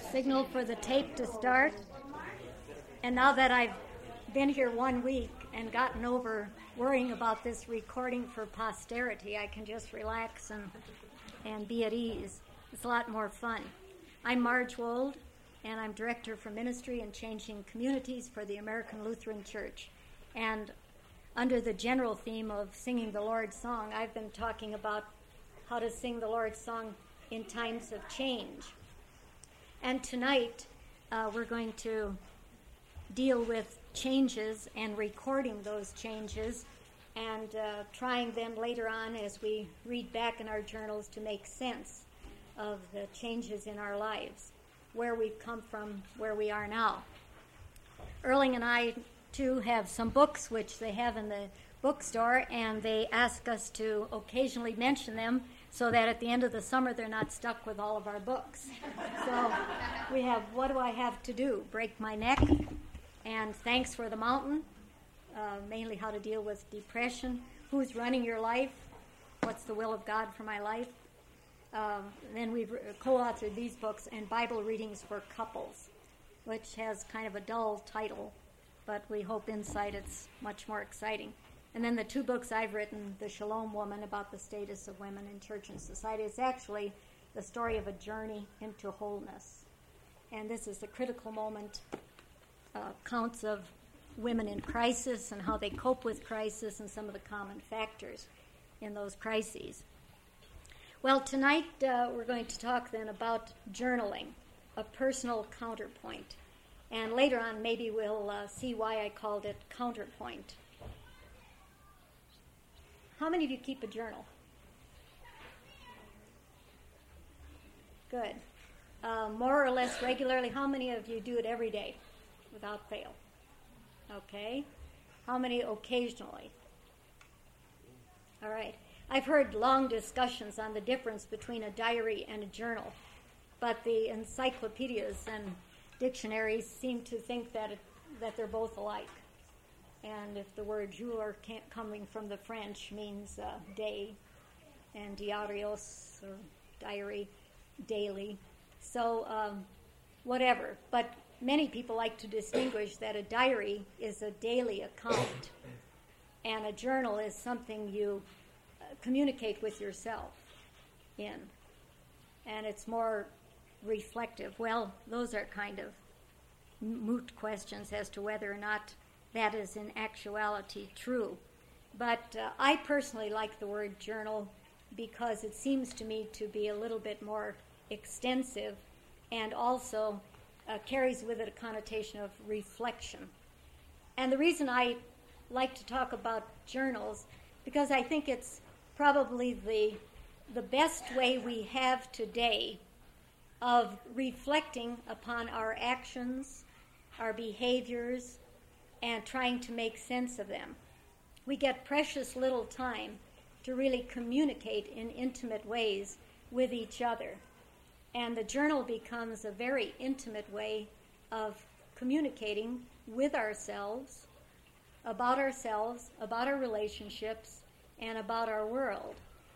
signal for the tape to start. And now that I've been here 1 week and gotten over worrying about this recording for posterity, I can just relax and be at ease. It's a lot more fun. I'm Marge Wold, and I'm Director for Ministry and Changing Communities for the American Lutheran Church. And under the general theme of singing the Lord's song, I've been talking about how to sing the Lord's song in times of change. And tonight, we're going to deal with changes and recording those changes and trying then later on as we read back in our journals to make sense of the changes in our lives, where we've come from, where we are now. Erling and I, too, have some books which they have in the bookstore, and they ask us to occasionally mention them so that at the end of the summer they're not stuck with all of our books. So we have What Do I Have to Do? Break My Neck, and Thanks for the Mountain, mainly how to deal with depression, Who's Running Your Life, What's the Will of God for My Life. Then we've co-authored these books, and Bible Readings for Couples, which has kind of a dull title, but we hope inside it's much more exciting. And then the two books I've written, The Shalom Woman, about the status of women in church and society. It's actually the story of a journey into wholeness. And this is the critical moment, accounts of women in crisis and how they cope with crisis and some of the common factors in those crises. Well, tonight we're going to talk then about journaling, a personal counterpoint. And later on, maybe we'll see why I called it counterpoint. How many of you keep a journal? Good. More or less regularly. How many of you do it every day without fail? Okay. How many occasionally? All right. I've heard long discussions on the difference between a diary and a journal, but the encyclopedias and dictionaries seem to think that they're both alike. And if the word jour coming from the French means day, and diarios, or diary, daily. So whatever. But many people like to distinguish that a diary is a daily account, and a journal is something you communicate with yourself in. And it's more reflective. Well, those are kind of moot questions as to whether or not that is in actuality true. But I personally like the word journal because it seems to me to be a little bit more extensive and also carries with it a connotation of reflection. And the reason I like to talk about journals, because I think it's probably the best way we have today of reflecting upon our actions, our behaviors, and trying to make sense of them. We get precious little time to really communicate in intimate ways with each other. And the journal becomes a very intimate way of communicating with ourselves, about our relationships, and about our world.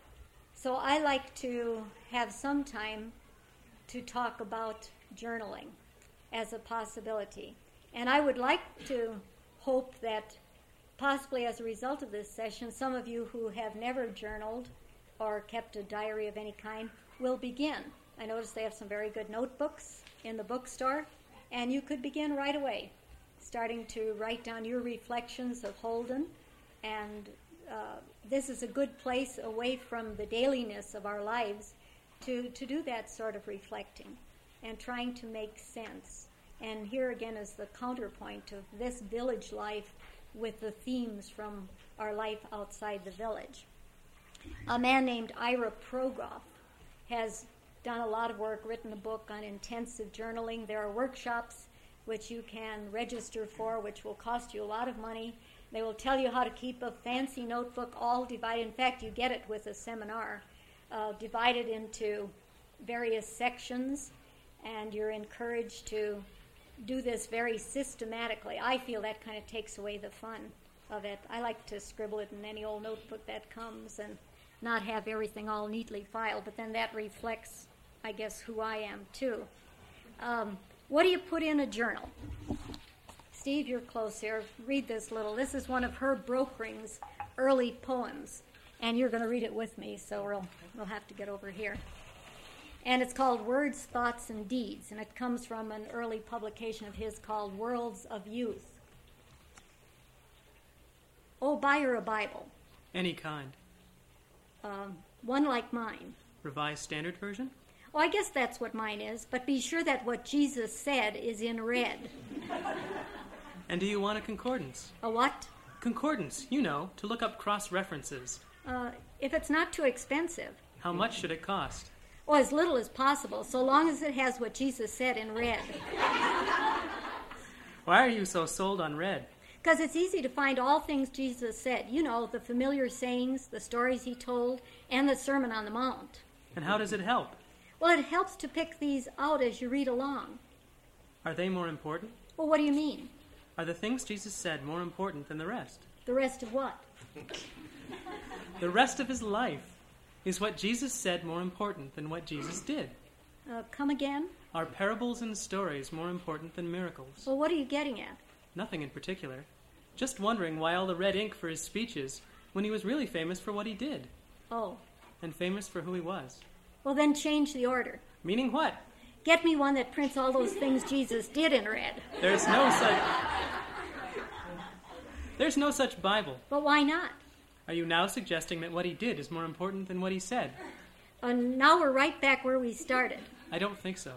So I like to have some time to talk about journaling as a possibility. And I would like to hope that possibly as a result of this session, some of you who have never journaled or kept a diary of any kind will begin. I noticed they have some very good notebooks in the bookstore, and you could begin right away, starting to write down your reflections of Holden. And this is a good place away from the dailiness of our lives to do that sort of reflecting and trying to make sense. And here again is the counterpoint of this village life with the themes from our life outside the village. A man named Ira Progoff has done a lot of work, written a book on intensive journaling. There are workshops which you can register for, which will cost you a lot of money. They will tell you how to keep a fancy notebook all divided. In fact, you get it with a seminar, divided into various sections, and you're encouraged to do this very systematically. I feel that kind of takes away the fun of it. I like to scribble it in any old notebook that comes and not have everything all neatly filed, but then that reflects, I guess, who I am too. What do you put in a journal? Steve, you're close here. Read this little. This is one of Herb Brokering's early poems, and you're going to read it with me, so we'll have to get over here. And it's called Words, Thoughts, and Deeds, and it comes from an early publication of his called Worlds of Youth. Oh, buy her a Bible. Any kind. One like mine. Revised Standard Version? Oh, I guess that's what mine is, but be sure that what Jesus said is in red. And do you want a concordance? A what? Concordance, you know, to look up cross-references. If it's not too expensive. How much should it cost? Oh, as little as possible, so long as it has what Jesus said in red. Why are you so sold on red? Because it's easy to find all things Jesus said. You know, the familiar sayings, the stories he told, and the Sermon on the Mount. And how does it help? Well, it helps to pick these out as you read along. Are they more important? Well, what do you mean? Are the things Jesus said more important than the rest? The rest of what? The rest of his life. Is what Jesus said more important than what Jesus did? Come again? Are parables and stories more important than miracles? Well, what are you getting at? Nothing in particular. Just wondering why all the red ink for his speeches when he was really famous for what he did. Oh. And famous for who he was. Well, then change the order. Meaning what? Get me one that prints all those things Jesus did in red. There's no such Bible. But why not? Are you now suggesting that what he did is more important than what he said? Now we're right back where we started. I don't think so.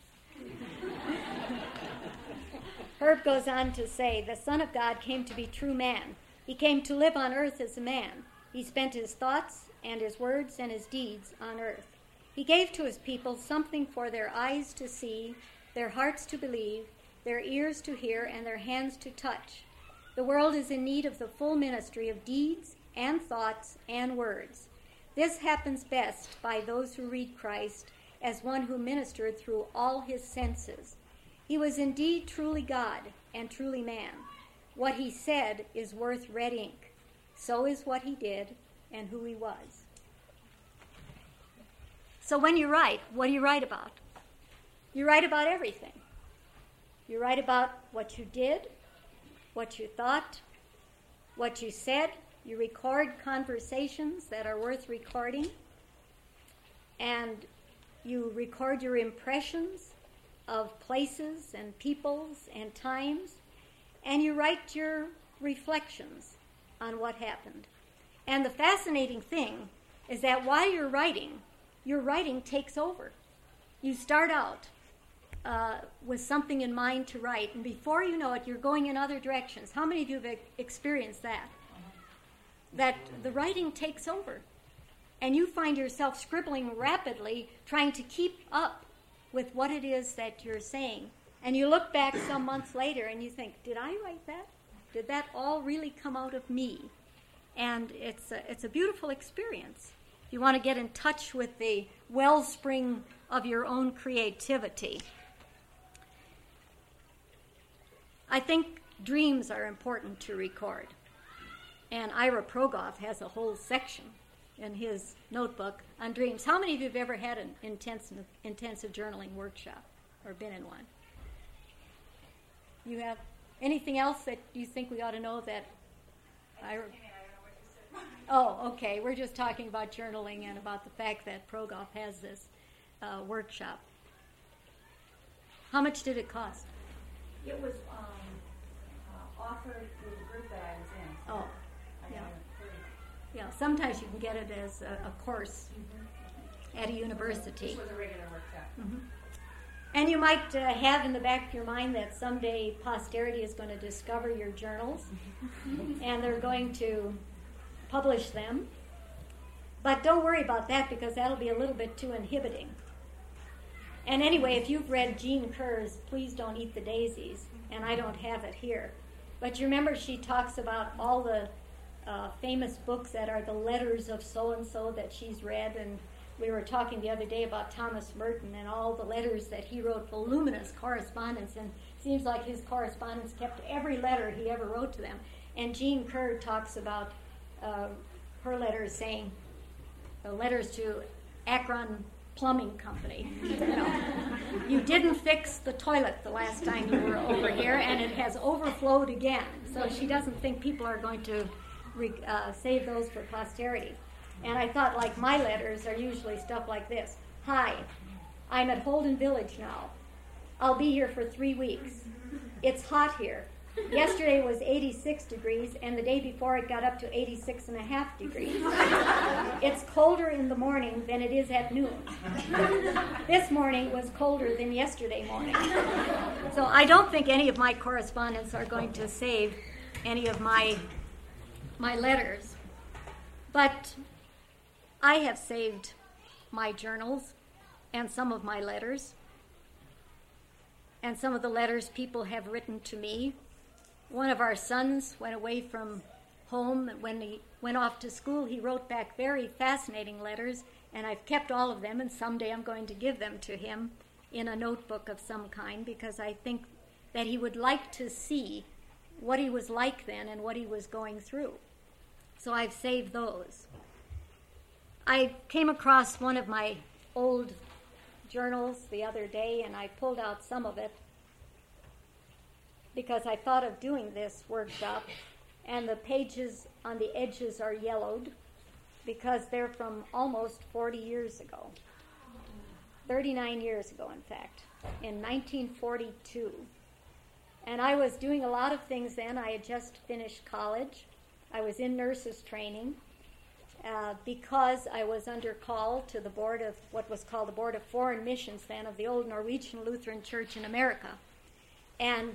Herb goes on to say, the Son of God came to be true man. He came to live on earth as a man. He spent his thoughts and his words and his deeds on earth. He gave to his people something for their eyes to see, their hearts to believe, their ears to hear, and their hands to touch. The world is in need of the full ministry of deeds and thoughts and words. This happens best by those who read Christ as one who ministered through all his senses. He was indeed truly God and truly man. What he said is worth red ink. So is what he did and who he was. So when you write, what do you write about? You write about everything. You write about what you did, what you thought, what you said. You record conversations that are worth recording, and you record your impressions of places and peoples and times, and you write your reflections on what happened. And the fascinating thing is that while you're writing, your writing takes over. You start out with something in mind to write, and before you know it, you're going in other directions. How many of you have experienced that? That the writing takes over, and you find yourself scribbling rapidly, trying to keep up with what it is that you're saying. And you look back some months later and you think, did I write that? Did that all really come out of me? And it's a beautiful experience. You want to get in touch with the wellspring of your own creativity. I think dreams are important to record. And Ira Progoff has a whole section in his notebook on dreams. How many of you have ever had an intensive journaling workshop or been in one? You have? Anything else that you think we ought to know that Ira... Oh, okay. We're just talking about journaling and about the fact that Progoff has this workshop. How much did it cost? It was offered through the group that I was in. So Oh, yeah. Yeah, sometimes you can get it as a course at a university. This was a regular workshop. Mm-hmm. And you might have in the back of your mind that someday posterity is going to discover your journals and they're going to publish them. But don't worry about that because that'll be a little bit too inhibiting. And anyway, if you've read Jean Kerr's Please Don't Eat the Daisies, and I don't have it here, but you remember she talks about all the famous books that are the letters of so-and-so that she's read, and we were talking the other day about Thomas Merton and all the letters that he wrote, voluminous correspondence, and it seems like his correspondence kept every letter he ever wrote to them. And Jean Kerr talks about her letters saying, letters to Akron plumbing company. You didn't fix the toilet the last time you were over here, and it has overflowed again. So she doesn't think people are going to save those for posterity. And I thought, like, my letters are usually stuff like this. Hi, I'm at Holden Village now. I'll be here for 3 weeks. It's hot here. Yesterday was 86 degrees, and the day before it got up to 86.5 degrees. It's colder in the morning than it is at noon. This morning was colder than yesterday morning. So I don't think any of my correspondents are going to save any of my letters. But I have saved my journals and some of my letters and some of the letters people have written to me. One of our sons went away from home, and when he went off to school, he wrote back very fascinating letters, and I've kept all of them, and someday I'm going to give them to him in a notebook of some kind, because I think that he would like to see what he was like then and what he was going through. So I've saved those. I came across one of my old journals the other day, and I pulled out some of it because I thought of doing this workshop, and the pages on the edges are yellowed because they're from almost 40 years ago. 39 years ago, in fact, in 1942. And I was doing a lot of things then. I had just finished college. I was in nurses training because I was under call to the board of what was called the Board of Foreign Missions then of the old Norwegian Lutheran Church in America. And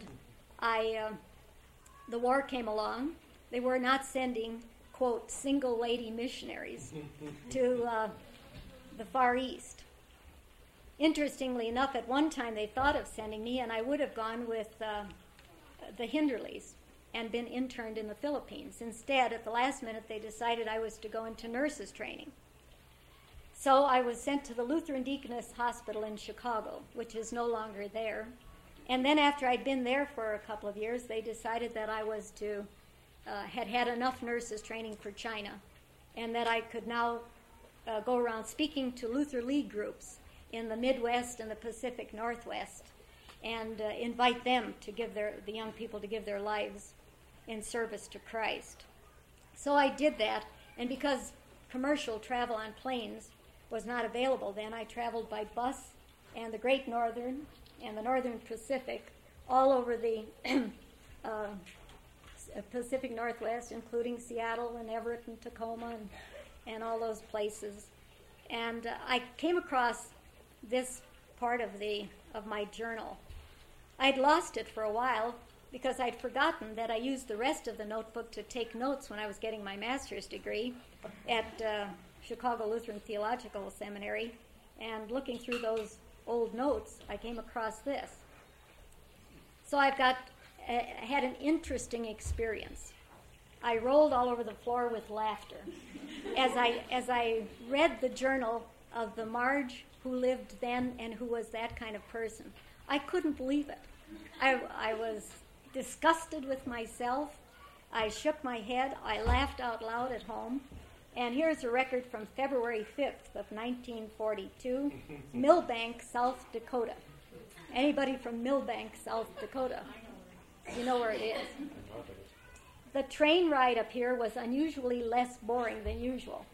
the war came along. They were not sending, quote, single lady missionaries to the Far East. Interestingly enough, at one time they thought of sending me, and I would have gone with the Hinderleys and been interned in the Philippines. Instead, at the last minute, they decided I was to go into nurses training. So I was sent to the Lutheran Deaconess Hospital in Chicago, which is no longer there. And then after I'd been there for a couple of years, they decided that I was to, had had enough nurses training for China, and that I could now go around speaking to Luther League groups in the Midwest and the Pacific Northwest, and invite them to give the young people to give their lives in service to Christ. So I did that, and because commercial travel on planes was not available then, I traveled by bus and the Great Northern and the Northern Pacific all over the Pacific Northwest, including Seattle and Everett and Tacoma and all those places. And I came across this part of my journal. I'd lost it for a while because I'd forgotten that I used the rest of the notebook to take notes when I was getting my master's degree at Chicago Lutheran Theological Seminary. And looking through those old notes, I came across this. So I've had an interesting experience. I rolled all over the floor with laughter as I read the journal of the Marge who lived then and who was that kind of person. I couldn't believe it. I was disgusted with myself. I shook my head. I laughed out loud at home. And here's a record from February 5th of 1942, Millbank, South Dakota. Anybody from Millbank, South Dakota? You know where it is. The train ride up here was unusually less boring than usual.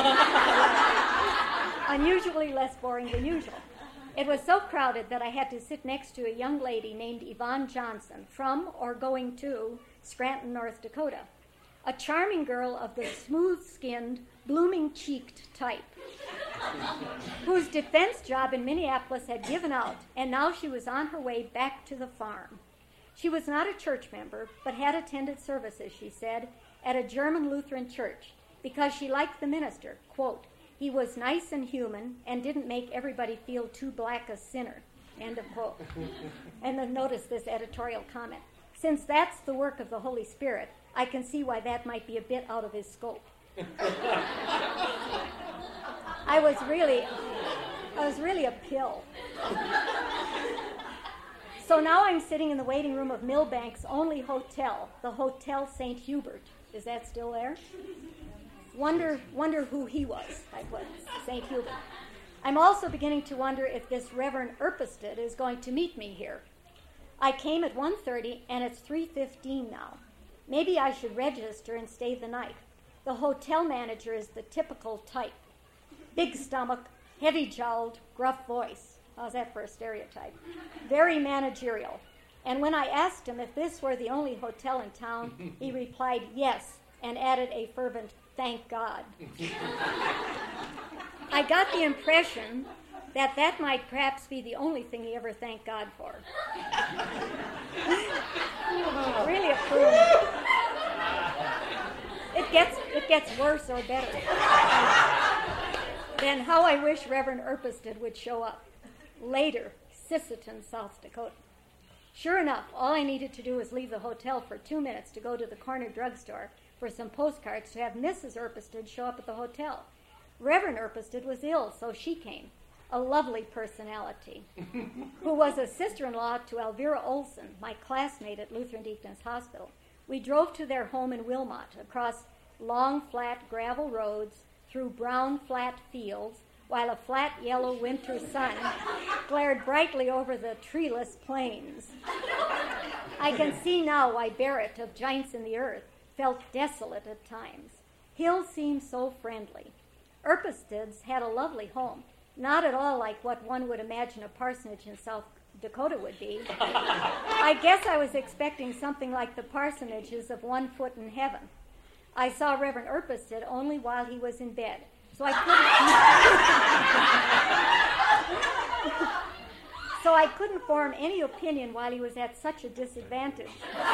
Unusually less boring than usual. It was so crowded that I had to sit next to a young lady named Yvonne Johnson from or going to Scranton, North Dakota. A charming girl of the smooth-skinned, blooming-cheeked type, whose defense job in Minneapolis had given out, and now she was on her way back to the farm. She was not a church member, but had attended services, she said, at a German Lutheran church, because she liked the minister. Quote, he was nice and human and didn't make everybody feel too black a sinner, end of quote. And then notice this editorial comment. Since that's the work of the Holy Spirit, I can see why that might be a bit out of his scope. I was really a pill. So now I'm sitting in the waiting room of Millbank's only hotel, the Hotel St. Hubert. Is that still there? Wonder who he was, I put, St. Hubert. I'm also beginning to wonder if this Reverend Erpested is going to meet me here. I came at 1:30 and it's 3:15 now. Maybe I should register and stay the night. The hotel manager is the typical type. Big stomach, heavy-jowled, gruff voice. How's that for a stereotype? Very managerial. And when I asked him if this were the only hotel in town, he replied yes and added a fervent, "Thank God." I got the impression that might perhaps be the only thing he ever thanked God for. Really approved. It gets worse or better. Then how I wish Reverend Erpested would show up. Later, Sisseton, South Dakota. Sure enough, all I needed to do was leave the hotel for 2 minutes to go to the corner drugstore for some postcards to have Mrs. Erpested show up at the hotel. Reverend Erpested was ill, so she came. A lovely personality, who was a sister-in-law to Elvira Olson, my classmate at Lutheran Deaconess Hospital. We drove to their home in Wilmot, across long, flat gravel roads, through brown, flat fields, while a flat, yellow winter sun glared brightly over the treeless plains. I can see now why Barrett of Giants in the Earth felt desolate at times. Hills seemed so friendly. Erpested's had a lovely home, not at all like what one would imagine a parsonage in South Dakota would be. I guess I was expecting something like the parsonages of One Foot in Heaven. I saw Reverend Erpested only while he was in bed, so I couldn't form any opinion while he was at such a disadvantage.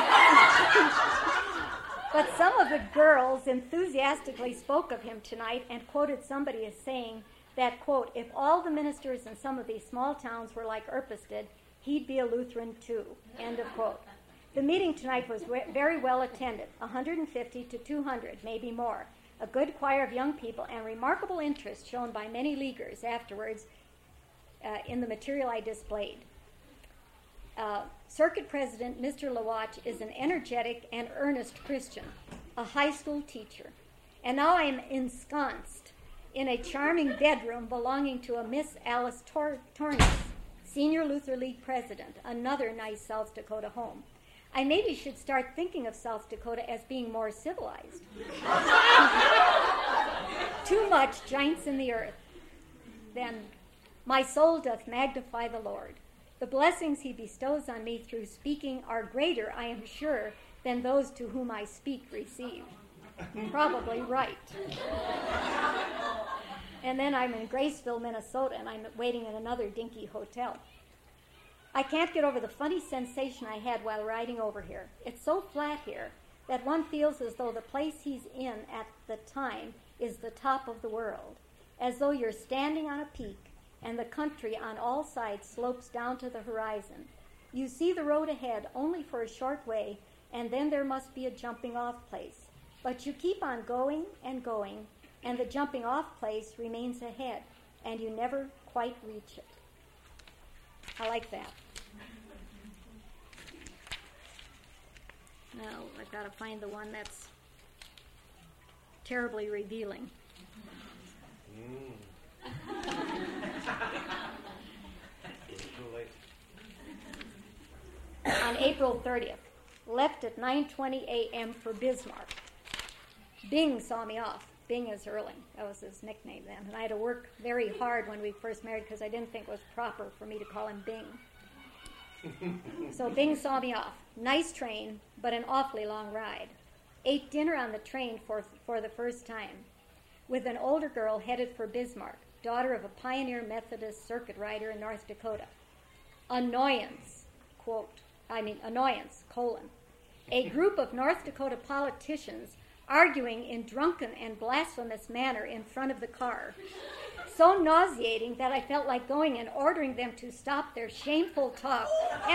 But some of the girls enthusiastically spoke of him tonight and quoted somebody as saying that, quote, if all the ministers in some of these small towns were like Erpested, he'd be a Lutheran too, end of quote. The meeting tonight was very well attended, 150 to 200, maybe more. A good choir of young people and remarkable interest shown by many Leaguers afterwards in the material I displayed. Circuit President Mr. Lawatch is an energetic and earnest Christian, a high school teacher. And now I am ensconced in a charming bedroom belonging to a Miss Alice Tornes, Senior Luther League President, another nice South Dakota home. I maybe should start thinking of South Dakota as being more civilized. Too much Giants in the Earth. Then, my soul doth magnify the Lord. The blessings he bestows on me through speaking are greater, I am sure, than those to whom I speak receive. Probably right. And then I'm in Graceville, Minnesota, and I'm waiting in another dinky hotel. I can't get over the funny sensation I had while riding over here. It's so flat here that one feels as though the place he's in at the time is the top of the world, as though you're standing on a peak and the country on all sides slopes down to the horizon. You see the road ahead only for a short way, and then there must be a jumping-off place. But you keep on going, and the jumping-off place remains ahead, and you never quite reach it. I like that. Now, I've got to find the one that's terribly revealing. On April 30th, left at 9:20 a.m. for Bismarck. Bing saw me off. Bing is Erling. That was his nickname then. And I had to work very hard when we first married because I didn't think it was proper for me to call him Bing. So Bing saw me off. Nice train, but an awfully long ride. Ate dinner on the train for the first time with an older girl headed for Bismarck, daughter of a pioneer Methodist circuit rider in North Dakota. Annoyance, a group of North Dakota politicians arguing in drunken and blasphemous manner in front of the car. So nauseating that I felt like going and ordering them to stop their shameful talk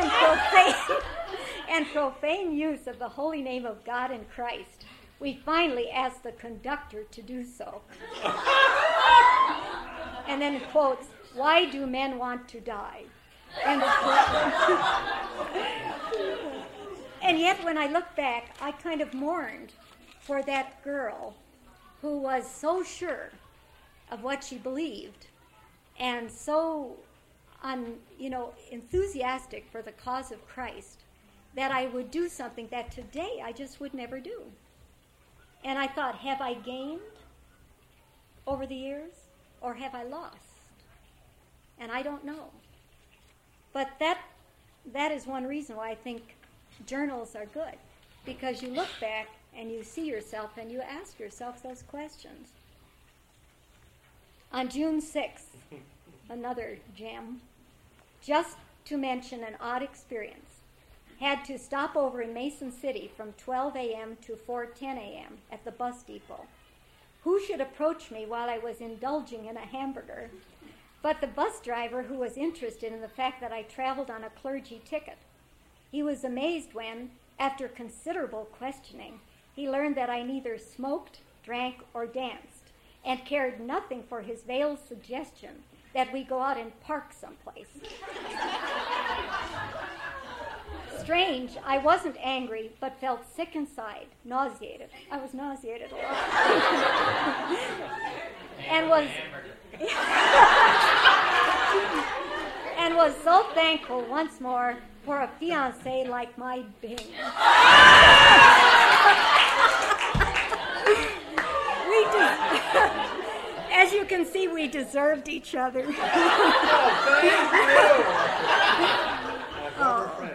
and profane use of the holy name of God and Christ. We finally asked the conductor to do so. And then it quotes, "Why do men want to die?" And yet when I look back, I kind of mourned for that girl who was so sure of what she believed and so enthusiastic for the cause of Christ that I would do something that today I just would never do. And I thought, have I gained over the years or have I lost? And I don't know. But that is one reason why I think journals are good, because you look back and you see yourself and you ask yourself those questions. On June 6th, another gem, just to mention an odd experience. Had to stop over in Mason City from 12 a.m. to 4:10 a.m. at the bus depot. Who should approach me while I was indulging in a hamburger but the bus driver, who was interested in the fact that I traveled on a clergy ticket. He was amazed when, after considerable questioning, he learned that I neither smoked, drank, or danced, and cared nothing for his veiled suggestion that we go out and park someplace. Strange, I wasn't angry, but felt sick inside, nauseated. I was nauseated a lot. and was so thankful once more for a fiancé like my Bing. As you can see, we deserved each other. Oh, thank you. My former friend.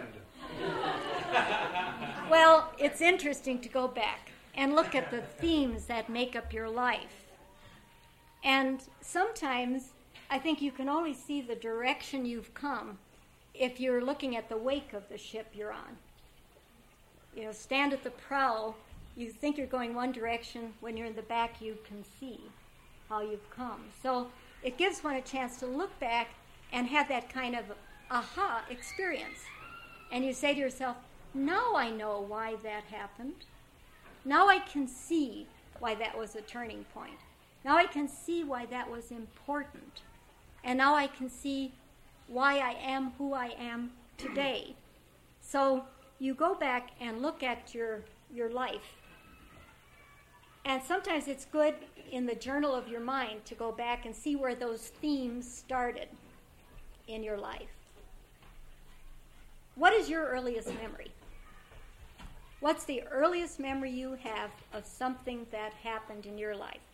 Well, it's interesting to go back and look at the themes that make up your life. And sometimes I think you can only see the direction you've come if you're looking at the wake of the ship you're on. Stand at the prow, you think you're going one direction. When you're in the back, you can see how you've come. So it gives one a chance to look back and have that kind of aha experience. And you say to yourself, now I know why that happened. Now I can see why that was a turning point. Now I can see why that was important. And now I can see why I am who I am today. So you go back and look at your life. And sometimes it's good in the journal of your mind to go back and see where those themes started in your life. What is your earliest memory? What's the earliest memory you have of something that happened in your life?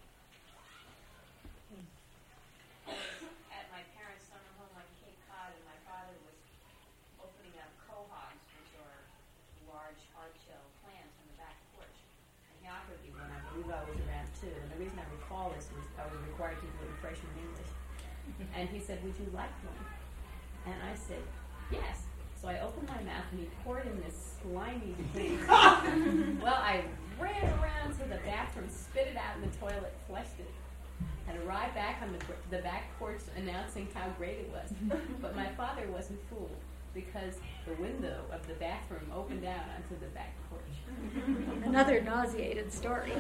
At my parents' summer home on Cape Cod, and my father was opening up quahogs, which are large hard-shell clams, on the back porch. And he offered me one. I believe I was around 2. And the reason I recall this was I was required to do it in freshman English. And he said, "Would you like one?" And I said, "Yes." So I opened my mouth, and he poured in this slimy thing. Well, I ran around to the bathroom, spit it out in the toilet, flushed it, and arrived back on the back porch announcing how great it was. But my father wasn't fooled, because the window of the bathroom opened out onto the back porch. Another nauseated story.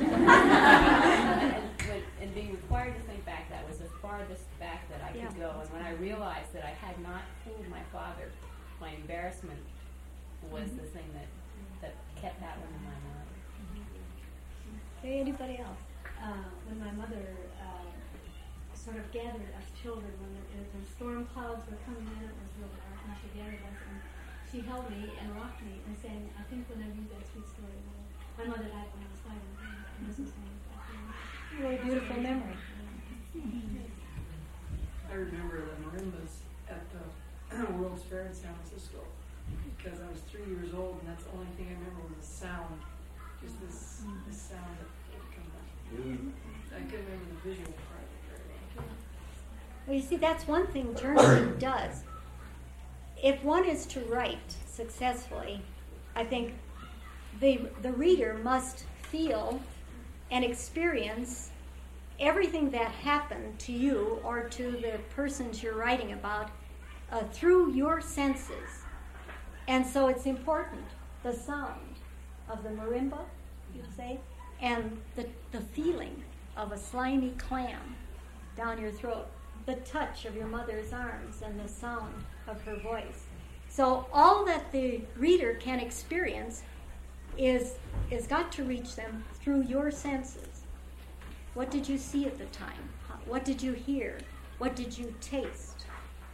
and being required to think back, that was the farthest back that I could go. And when I realized that I had not fooled my father, my embarrassment was the thing that kept that one in my mind. Okay, anybody else? When my mother sort of gathered us children when the storm clouds were coming in, it was real dark, and she gathered us, and she held me and rocked me and saying, "I think when I read that sweet story, my mother died when I was 5, and this was saying that." Really beautiful memory. I remember the marimbas at the World's Fair in San Francisco, because I was 3 years old, and that's the only thing I remember was the sound, just this sound that would come back. I couldn't remember the visual part very well. Well, you see, that's one thing journaling does. If one is to write successfully, I think the reader must feel and experience everything that happened to you or to the persons you're writing about through your senses. And so it's important, the sound of the marimba, you say, and the feeling of a slimy clam down your throat, the touch of your mother's arms and the sound of her voice. So all that the reader can experience is got to reach them through your senses. What did you see at the time? What did you hear? What did you taste?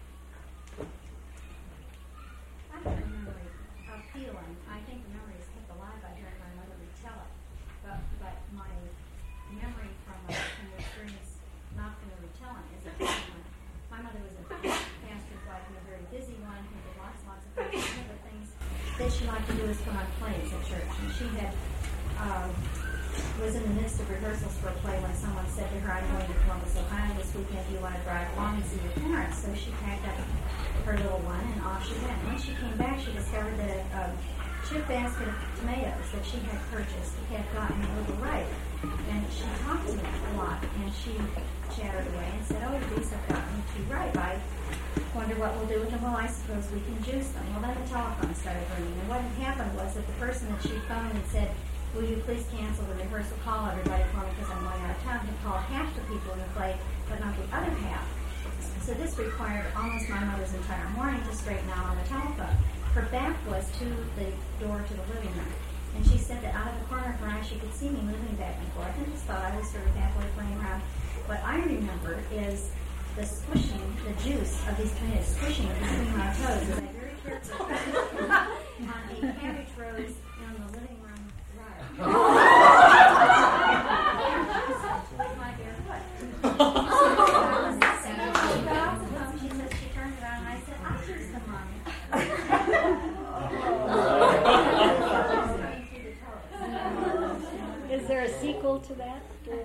I don't remember a feeling. I think the memory is kept alive by hearing my mother retell it. But my memory from the experience not from the retelling is a different one. My mother was a pastor's wife and a very busy one who did lots of things. One of the things that she liked to do is put on plays at church. And she had was in the midst of rehearsals for a play when someone said to her, I'm going to Columbus, Ohio this weekend. Do you want to drive along and see your parents? So she packed up her little one and off she went. When she came back, she discovered that a chip basket of tomatoes that she had purchased had gotten a little ripe. And she talked to me a lot, and she chattered away and said, oh, these have gotten too ripe. I wonder what we'll do with them. Well, I suppose we can juice them. Well, then the telephone started ringing. And what had happened was that the person that she phoned and said, will you please cancel the rehearsal, call everybody for me because I'm going out of town, had called half the people in the play, but not the other half. So this required almost my mother's entire morning to straighten out on the telephone. Her back was to the door to the living room. And she said that out of the corner of her eye, she could see me moving back and forth, and just thought I was sort of halfway playing around. What I remember is the squishing, the juice of these tomatoes squishing between my toes as I very carefully on a cabbage rose in the living room dryer. With my bare foot. She said she turned around and I said, I juiced them, Mommy. Is there a sequel to that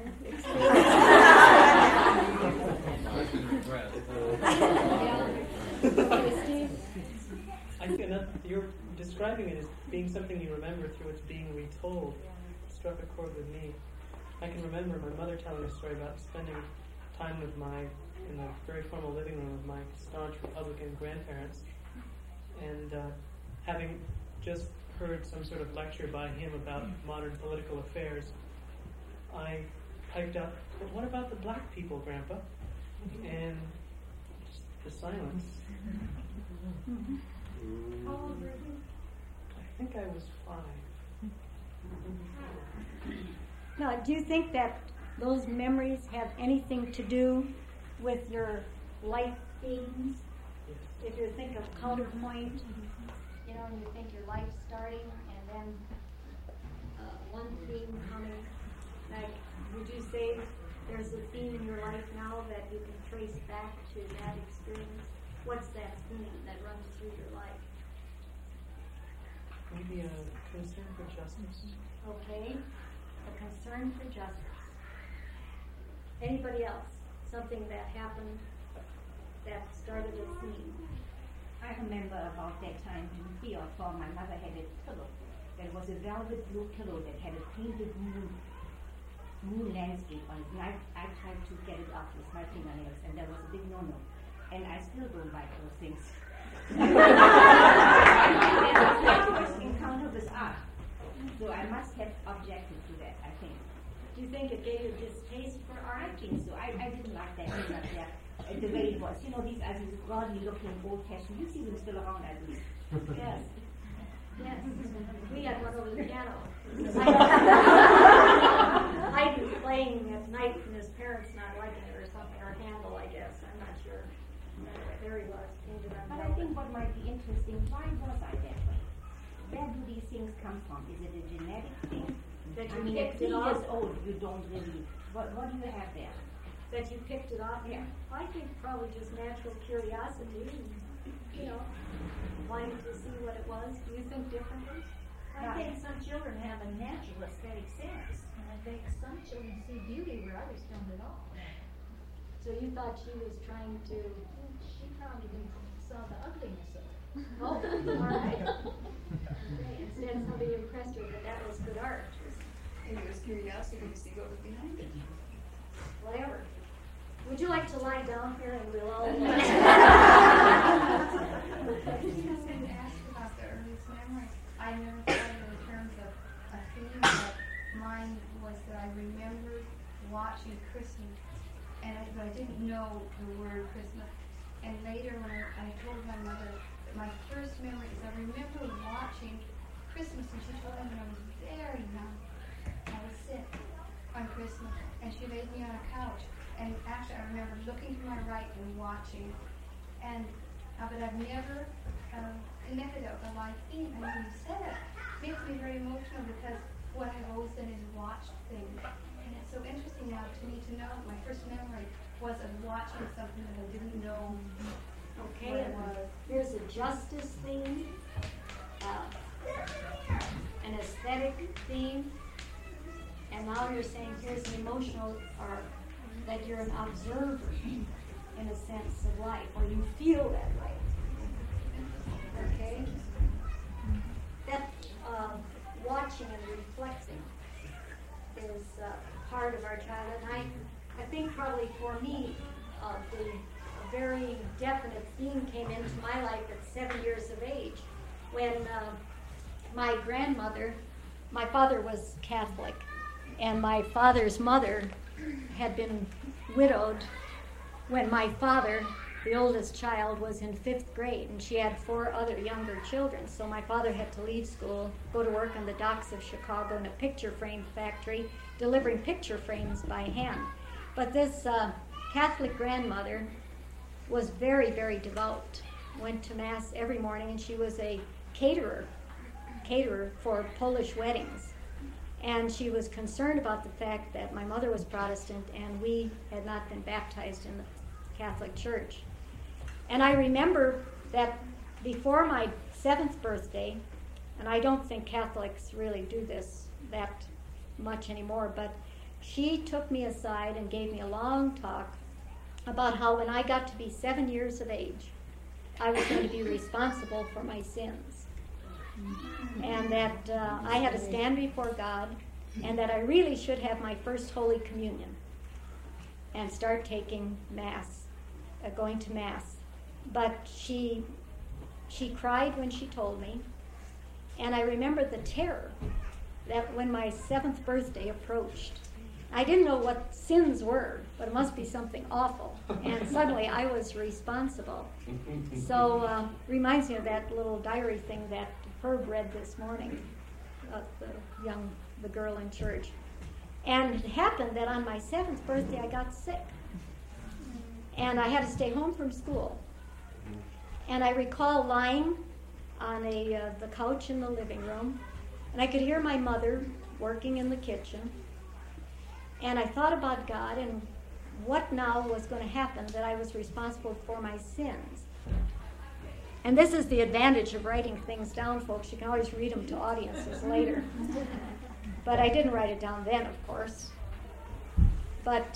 Steve? I think enough, you're describing it as being something you remember through its being retold. It struck a chord with me. I can remember my mother telling a story about spending time with in the very formal living room of my staunch Republican grandparents, and having just heard some sort of lecture by him about modern political affairs, I piped up, but what about the black people, Grandpa? And just the silence. How old were you? I think I was 5. Now, do you think that those memories have anything to do with your life themes? Yes. If you think of counterpoint, you know, and you think your life's starting, and then one theme coming, like, would you say there's a theme in your life now that you can trace back to that experience? What's that theme that runs through your life? Maybe a concern for justice. Okay, a concern for justice. Anybody else? Something that happened that started a theme? I remember about that time, 3 or 4, my mother had a pillow. There was a velvet blue pillow that had a painted moon landscape on it. And I tried to get it off with my fingernails, and there was a big no-no. And I still don't like those things. My first encounter with art. So I must have objected to that, I think. Do you think it gave you distaste for art? I think so. I didn't like that thing up there. The way it was. You know, these are these godly looking old fashioned. You see them still around, I believe. Yes. Yes. We had one over the piano. I'd be playing at night and his parents not liking it or something, or Handel, I guess. I'm not sure. Anyway, there he was. But I think what might be interesting, why was I that way? Where do these things come from? Is it a genetic thing? That I you mean, at picked 3 it years off? old, you don't really. What do you have there? That you picked it up? Yeah. I think probably just natural curiosity, and, you know, wanting to see what it was. Do you think differently? I think some children have a natural aesthetic sense, and I think some children see beauty where others don't at all. So you thought she was trying to... She probably saw the ugliness of it. Oh, all right. Okay. Instead, somebody impressed her that that was good art. Maybe it was curiosity to see what was behind it. Whatever. Would you like to lie down here and we'll all... I was going to ask about the earliest memory. I never thought of it in terms of a theme, but mine was that I remembered watching Christmas, but I didn't know the word Christmas. And later when I told my mother that my first memory is I remember watching Christmas, and she told me when I was very young, I was sick on Christmas, and she laid me on a couch, and actually I remember looking to my right and watching, and but I've never connected a live theme. And when you said it, it makes me very emotional because what I've always done is watched things. And it's so interesting now to me to know my first memory was of watching something that I didn't know Okay, what it was. here's a justice theme, an aesthetic theme, and now you're saying here's an emotional, or that you're an observer in a sense of life, or you feel that way. Okay? That watching and reflecting is part of our childhood. And I think probably for me, a very definite theme came into my life at 7 years of age when my grandmother, my father was Catholic, and my father's mother had been widowed when my father, the oldest child, was in 5th grade, and she had 4 other younger children. So my father had to leave school, go to work on the docks of Chicago in a picture frame factory, delivering picture frames by hand. But this Catholic grandmother was very, very devout, went to Mass every morning, and she was a caterer for Polish weddings. And she was concerned about the fact that my mother was Protestant and we had not been baptized in the Catholic Church. And I remember that before my 7th birthday, and I don't think Catholics really do this that much anymore, but she took me aside and gave me a long talk about how when I got to be 7 years of age, I was going to be responsible for my sins. And that I had to stand before God, and that I really should have my first Holy Communion and start taking Mass, going to Mass. But she cried when she told me, and I remember the terror that when my 7th birthday approached, I didn't know what sins were, but it must be something awful. And suddenly I was responsible. So reminds me of that little diary thing that Herb read this morning, the girl in church. And it happened that on my 7th birthday I got sick. And I had to stay home from school. And I recall lying on the couch in the living room, and I could hear my mother working in the kitchen. And I thought about God and what now was going to happen, that I was responsible for my sins. And this is the advantage of writing things down, folks. You can always read them to audiences later. But I didn't write it down then, of course. But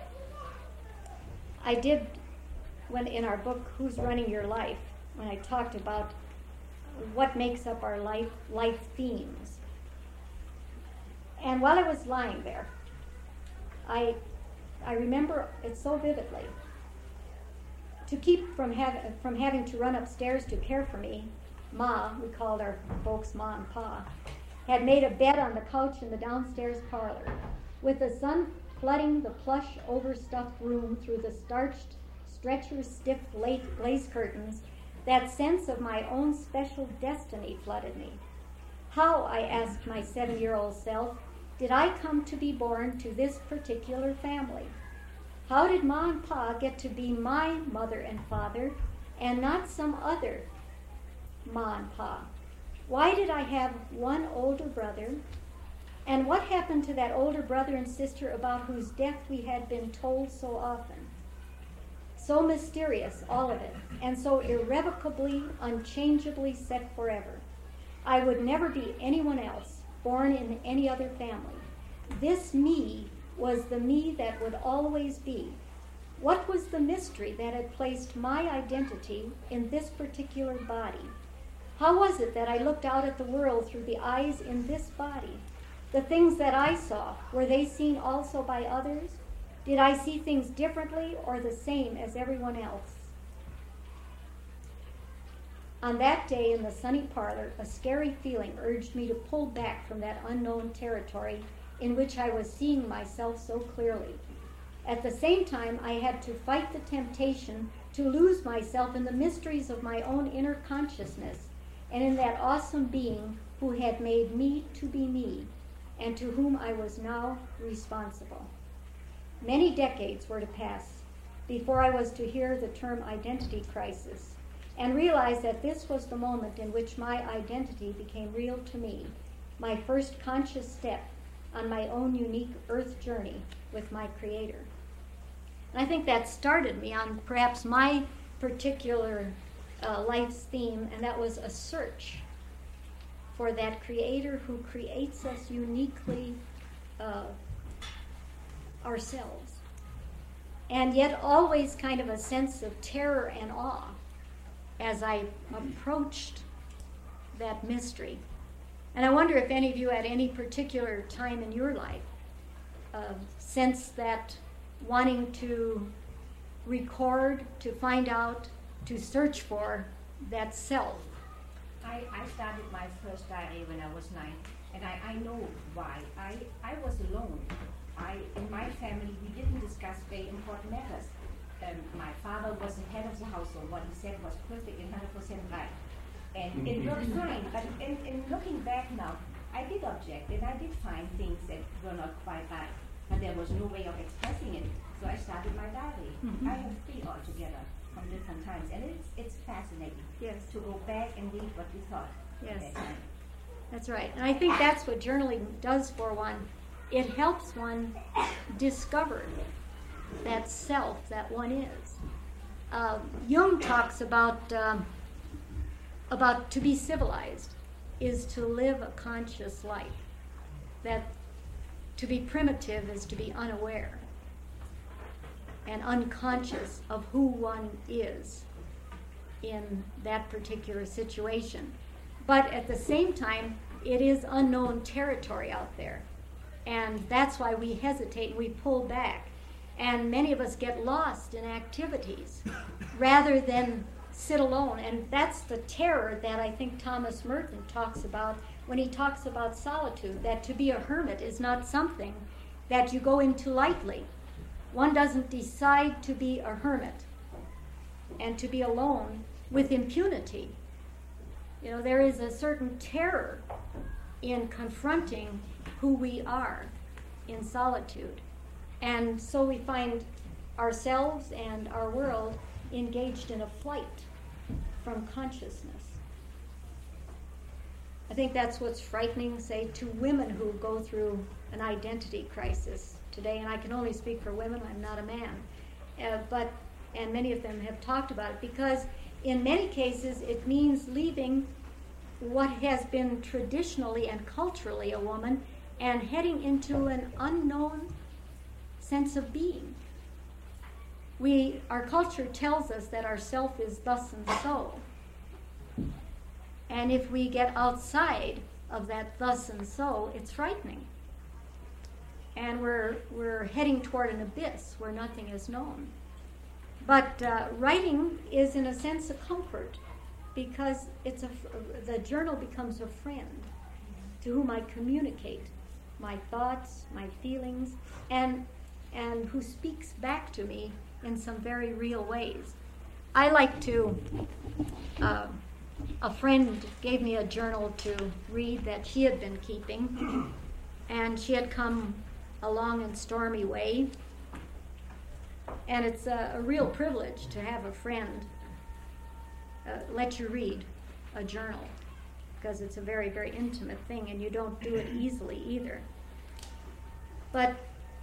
I did, when in our book, Who's Running Your Life, when I talked about what makes up our life themes. And while I was lying there, I remember it so vividly. To keep from having to run upstairs to care for me, Ma, we called our folks Ma and Pa, had made a bed on the couch in the downstairs parlor, with the sun flooding the plush, overstuffed room through the starched, stretcher-stiff lace curtains. That sense of my own special destiny flooded me. How, I asked my 7-year-old self, did I come to be born to this particular family? How did Ma and Pa get to be my mother and father and not some other Ma and Pa? Why did I have one older brother? And what happened to that older brother and sister about whose death we had been told so often? So mysterious, all of it, and so irrevocably, unchangeably set forever. I would never be anyone else, born in any other family. This me was the me that would always be. What was the mystery that had placed my identity in this particular body? How was it that I looked out at the world through the eyes in this body? The things that I saw, were they seen also by others? Did I see things differently or the same as everyone else? On that day in the sunny parlor, a scary feeling urged me to pull back from that unknown territory in which I was seeing myself so clearly. At the same time, I had to fight the temptation to lose myself in the mysteries of my own inner consciousness and in that awesome being who had made me to be me and to whom I was now responsible. many decades were to pass before I was to hear the term identity crisis and realize that this was the moment in which my identity became real to me, my first conscious step on my own unique earth journey with my Creator. And I think that started me on perhaps my particular life's theme, and that was a search for that Creator who creates us uniquely ourselves. And yet always kind of a sense of terror and awe as I approached that mystery. And I wonder if any of you at any particular time in your life sensed that wanting to record, to find out, to search for that self. I started my first diary when I was 9, and I know why. I was alone. In my family, we didn't discuss very important matters. My father was the head of the household. What he said was perfect and 100% right. And it worked fine. But in looking back now, I did object, and I did find things that were not quite right. But there was no way of expressing it. So I started my diary. Mm-hmm. I have 3 altogether from different times. And it's fascinating to go back and read what we thought at that time. That's right. And I think that's what journaling does for one. It helps one discover that self that one is. Jung talks about to be civilized is to live a conscious life. That to be primitive is to be unaware and unconscious of who one is in that particular situation. But at the same time, it is unknown territory out there. And that's why we hesitate and we pull back. And many of us get lost in activities rather than sit alone. And that's the terror that I think Thomas Merton talks about when he talks about solitude, that to be a hermit is not something that you go into lightly. One doesn't decide to be a hermit and to be alone with impunity. You know, there is a certain terror in confronting who we are in solitude. And so we find ourselves and our world engaged in a flight from consciousness. I think that's what's frightening, say, to women who go through an identity crisis today. And I can only speak for women, I'm not a man. And many of them have talked about it, because in many cases it means leaving what has been traditionally and culturally a woman and heading into an unknown sense of being. Our culture tells us that our self is thus and so. And if we get outside of that thus and so, it's frightening. And we're heading toward an abyss where nothing is known. But writing is, in a sense, a comfort, because the journal becomes a friend to whom I communicate my thoughts, my feelings, and who speaks back to me in some very real ways. I like to, a friend gave me a journal to read that she had been keeping, and she had come a long and stormy way. And it's a real privilege to have a friend let you read a journal, because it's a very, very intimate thing, and you don't do it easily either. But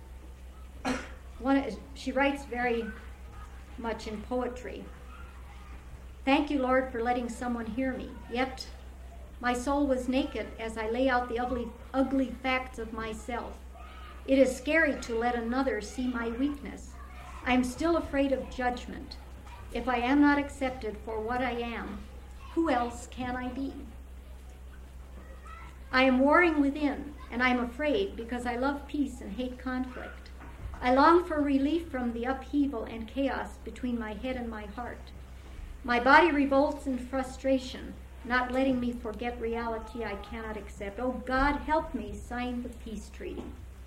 she writes very much in poetry. Thank you, Lord, for letting someone hear me. Yet my soul was naked as I lay out the ugly facts of myself. It is scary to let another see my weakness. I am still afraid of judgment. If I am not accepted for what I am, who else can I be? I am warring within, and I am afraid because I love peace and hate conflict. I long for relief from the upheaval and chaos between my head and my heart. My body revolts in frustration, not letting me forget reality I cannot accept. Oh God, help me sign the peace treaty.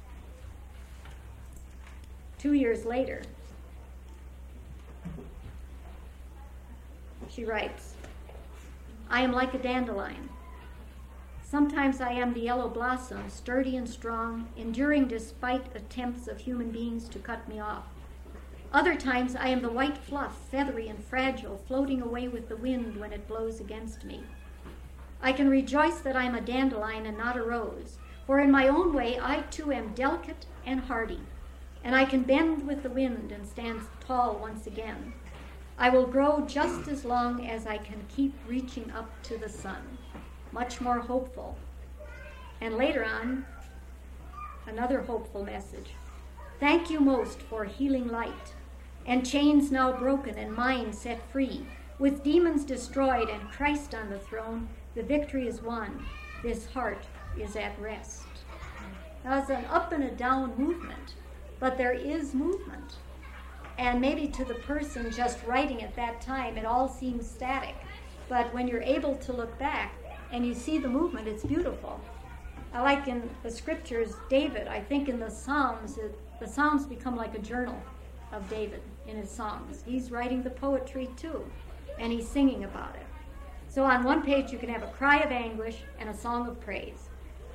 2 years later, she writes, I am like a dandelion, Sometimes I am the yellow blossom, sturdy and strong, enduring despite attempts of human beings to cut me off. Other times I am the white fluff, feathery and fragile, floating away with the wind when it blows against me. I can rejoice that I am a dandelion and not a rose, for in my own way I too am delicate and hardy, and I can bend with the wind and stand tall once again. I will grow just as long as I can keep reaching up to the sun. Much more hopeful. And later on, another hopeful message. Thank you most for healing light, and chains now broken and minds set free. With demons destroyed and Christ on the throne, the victory is won. This heart is at rest. Now it's an up and a down movement, but there is movement. And maybe to the person just writing at that time, it all seems static. But when you're able to look back and you see the movement, it's beautiful. I like in the scriptures, David, I think in the Psalms, the Psalms become like a journal of David in his songs. He's writing the poetry too, and he's singing about it. So on one page you can have a cry of anguish and a song of praise.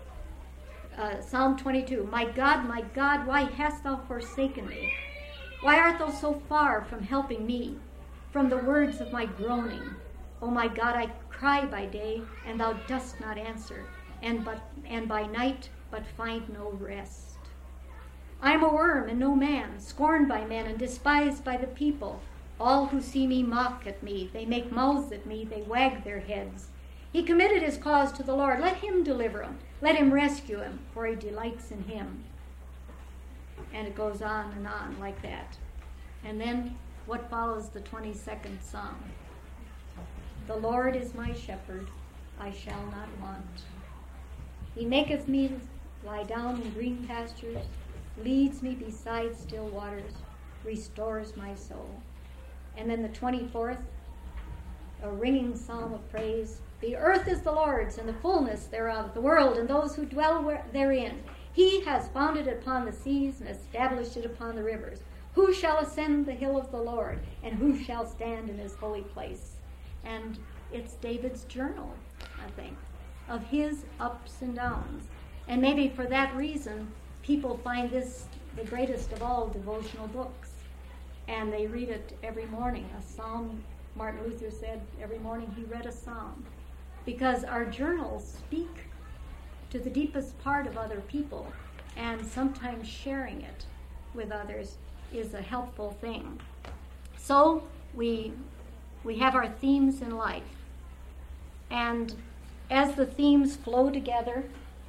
Psalm 22, my God, why hast thou forsaken me? Why art thou so far from helping me, from the words of my groaning? O my God, I cry by day, and thou dost not answer, and by night, but find no rest. I am a worm and no man, scorned by men and despised by the people. All who see me mock at me. They make mouths at me. They wag their heads. He committed his cause to the Lord. Let him deliver him. Let him rescue him, for he delights in him. And it goes on and on like that. And then what follows the 22nd Psalm? The Lord is my shepherd, I shall not want. He maketh me lie down in green pastures, leads me beside still waters, restores my soul. And then the 24th, a ringing psalm of praise. The earth is the Lord's, and the fullness thereof, the world, and those who dwell therein. He has founded it upon the seas, and established it upon the rivers. Who shall ascend the hill of the Lord, and who shall stand in his holy place? And it's David's journal, I think, of his ups and downs. And maybe for that reason, people find this the greatest of all devotional books. And they read it every morning. A psalm, Martin Luther said, every morning he read a psalm. Because our journals speak to the deepest part of other people, and sometimes sharing it with others is a helpful thing. So we have our themes in life. And as the themes flow together,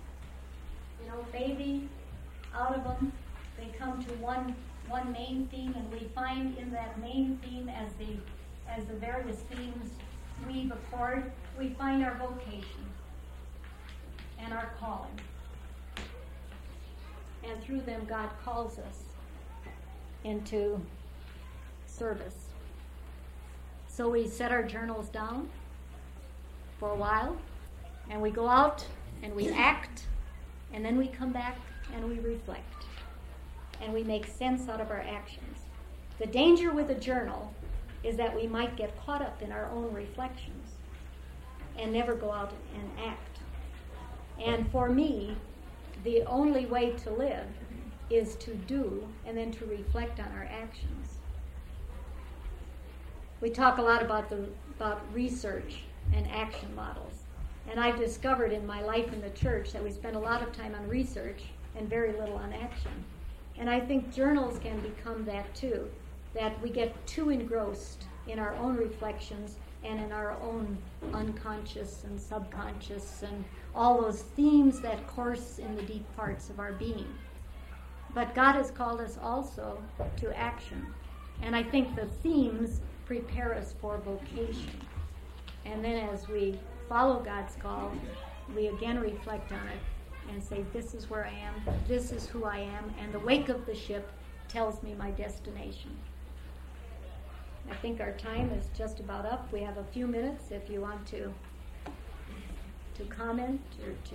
maybe out of them they come to one main theme, and we find in that main theme, as the various themes weave accord, we find our vocation and our calling. And through them, God calls us into service. So we set our journals down for a while, and we go out and we act, and then we come back and we reflect, and we make sense out of our actions. The danger with a journal is that we might get caught up in our own reflections and never go out and act. And for me, the only way to live is to do and then to reflect on our actions. We talk a lot about research and action models. And I've discovered in my life in the church that we spend a lot of time on research and very little on action. And I think journals can become that too, that we get too engrossed in our own reflections and in our own unconscious and subconscious and all those themes that course in the deep parts of our being. But God has called us also to action. And I think the themes prepare us for vocation. And then as we follow God's call, we again reflect on it and say, this is where I am, this is who I am, and the wake of the ship tells me my destination. I think our time is just about up. We have a few minutes if you want to comment or to...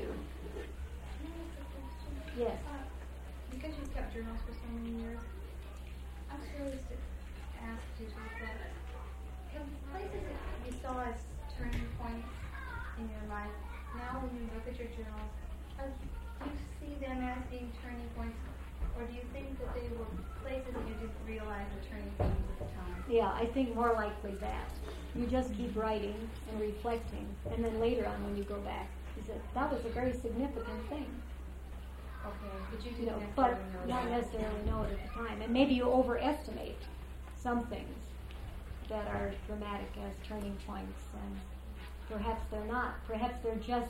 Yes? Because you've kept journals for so many years, I was curious to ask you have places that you saw as turning points in your life now when you look at your journals, do you see them as being turning points, or do you think that they were places that you didn't realize were turning points at the time? Yeah, I think more likely that. You just keep writing and reflecting, and then later on when you go back, you said, that was a very significant thing. Okay, but you You know, didn't but necessarily know not that. necessarily know it at the time. And maybe you overestimate some things that are dramatic as turning points, and perhaps they're not. Perhaps they're just,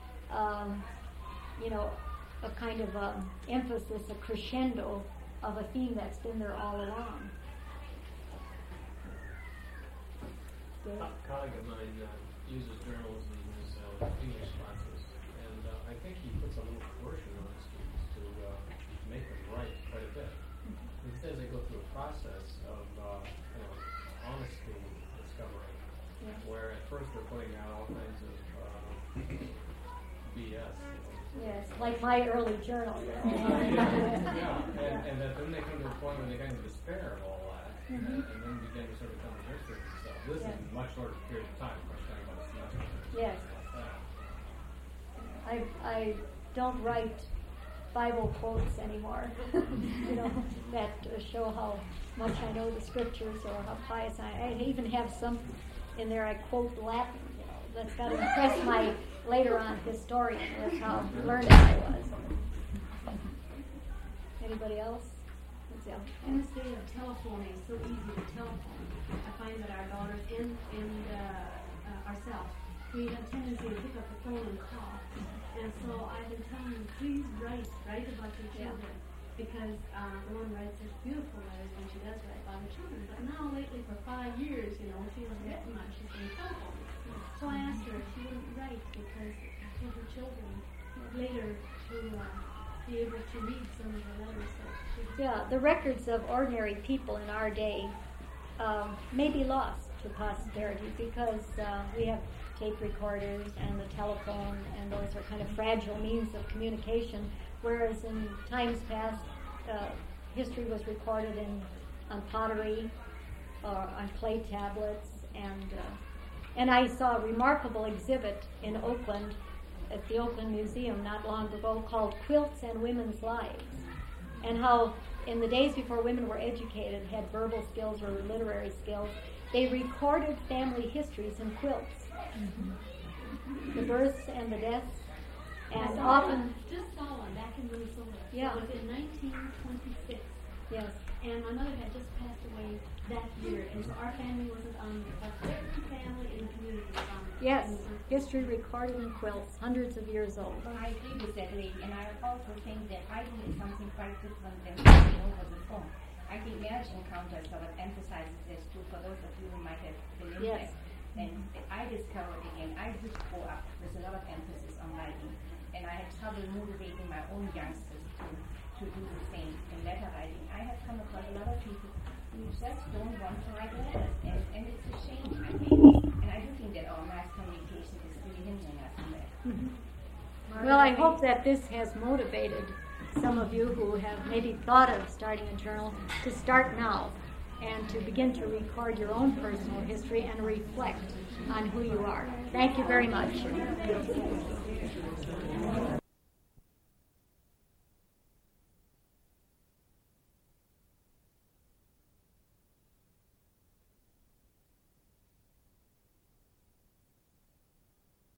a kind of emphasis, a crescendo of a theme that's been there all along. A colleague of mine uses journals in his English classes, and I think he puts a little coercion on his students to make them write quite a bit. He says they go through a process of honesty discovery, where at first they're putting out all kinds of BS. Yes, like my early journal. And that then they come to a point where they kind of despair of all that, and then begin to sort of come to grips with themselves. This is a much shorter period of time. We're talking about a semester. Yes. I don't write Bible quotes anymore, that show how much I know the scriptures or how pious I even have some in there I quote Latin, that's got to impress my later on historian with how learned I was. Anybody else? In this day of telephoning, it's so easy to telephone. I find that our daughters and ourselves, we have a tendency to pick up the phone and call. And so I've been telling them, please write about your children. Because the one writes such beautiful letters when she does write about her children. But now lately for 5 years, she hasn't written much. She's been telephoned. So I asked her if she wouldn't write because for her children later to be able to read some of the letters that she... Yeah, the records of ordinary people in our day may be lost to posterity because we have tape recorders and the telephone, and those are kind of fragile means of communication, whereas in times past, history was recorded on pottery or on clay tablets, and I saw a remarkable exhibit in Oakland at the Oakland Museum not long ago called Quilts and Women's Lives, and how in the days before women were educated, had verbal skills or literary skills, they recorded family histories in quilts. The births and the deaths, and often... Just saw one back in Minnesota. Yeah. It was in 1926. Yes. And my mother had just passed away that year, and so our family wasn't on, but every family in the community was on. Yes, history recorded in quilts, hundreds of years old. I agree with that lady, and I also think that writing is something quite different than talking over the phone. I think marriage encounters sort of emphasizes this too for those of you who might have been in Yes. that. And I discovered again, I did grow up with a lot of emphasis on writing, and I had trouble motivating my own youngsters to do the same in letter writing. I have come across a lot of people who just don't want to write letters, and it's a shame, I think. And I do think that our mass communication is really hindering us in that. Mm-hmm. Well, I hope that this has motivated some of you who have maybe thought of starting a journal to start now and to begin to record your own personal history and reflect on who you are. Thank you very much.